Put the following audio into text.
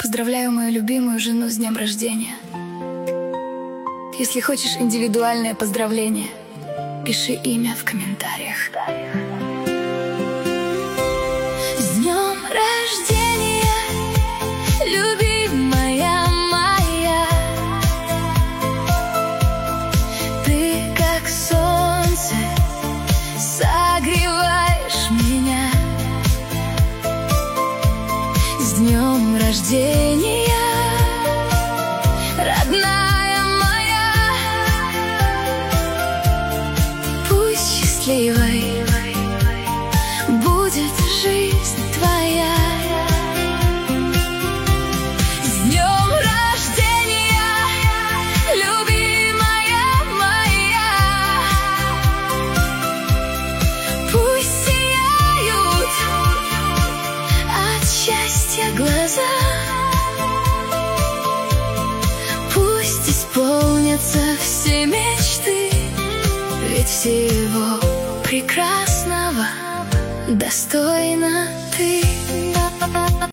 Поздравляю мою любимую жену с днем рождения. Если хочешь индивидуальное поздравление, пиши имя в комментариях. С днем рождения, любимая моя! Ты как солнце согреваешь меня. С днем рождения, родная моя! Пусть счастливой будет жизнь твоя. С днем рождения, любимая моя! Пусть сияют от счастья глаза. Пусть исполнятся все мечты, ведь всего прекрасного достойна ты.